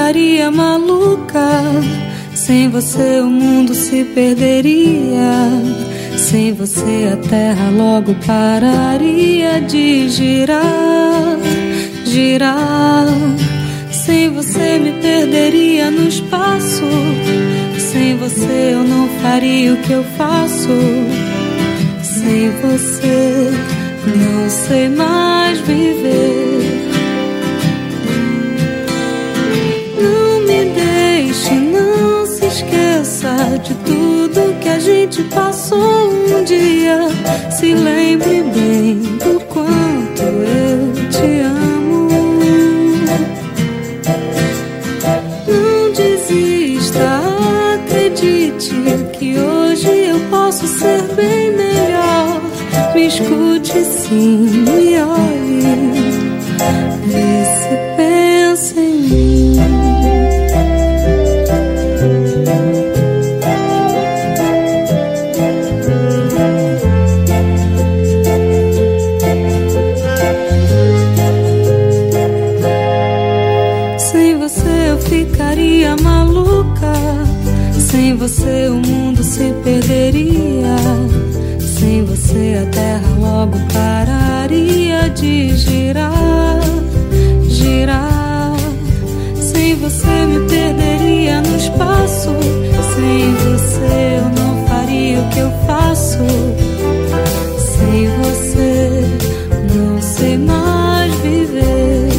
ficaria maluca. Sem você o mundo se perderia. Sem você a terra logo pararia de girar, girar. Sem você me perderia no espaço. Sem você eu não faria o que eu faço. Sem você não sei mais viver. Não me deixe, não se esqueça de tudo que a gente passou um dia. Se lembre bem do quanto eu te amo. Não desista, acredite que hoje eu posso ser bem melhor. Me escute sim, me olhe, vê se pensa em mim. Sem você eu ficaria maluca. Sem você o mundo se perderia. Sem você a terra logo pararia de girar, girar. Sem você me perderia no espaço. Sem você eu não faria o que eu faço. Sem você não sei mais viver.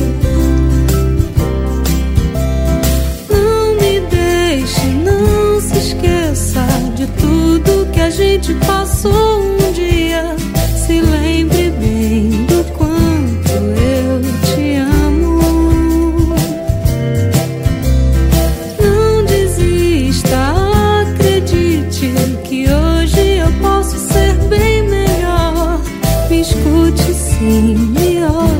Não me deixe, não se esqueça de tudo que a gente passou um dia. Se lembre bem do quanto eu te amo. Não desista, acredite que hoje eu posso ser bem melhor. Me escute sim, me olhe.